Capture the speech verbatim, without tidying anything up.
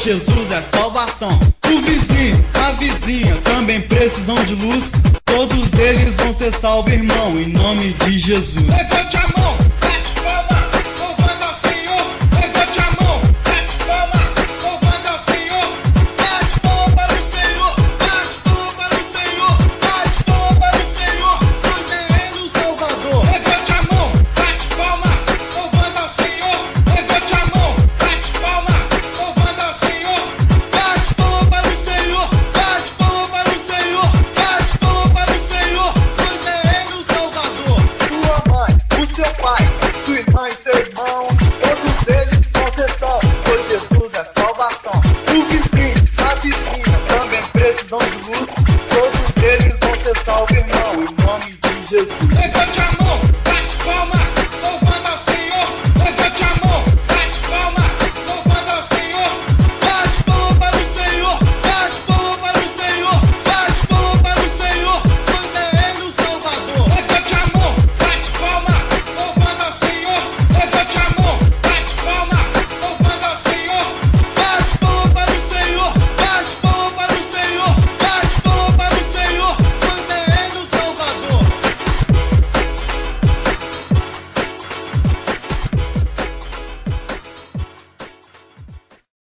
Jesus é salvação. O vizinho, a vizinha também precisam de luz. Todos eles vão ser salvos, irmão, em nome de Jesus. Levante a mão,